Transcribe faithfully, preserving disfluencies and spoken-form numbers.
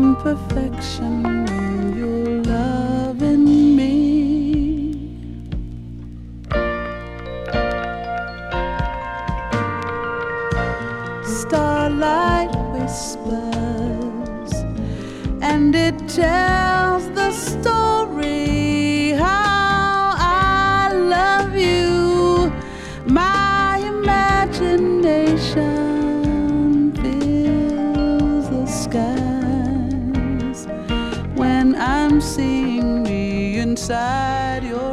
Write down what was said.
imperfection when you're loving me. Starlight whispers, and it tells the story how I love you. My imagination fills the skies when I'm seeing me inside your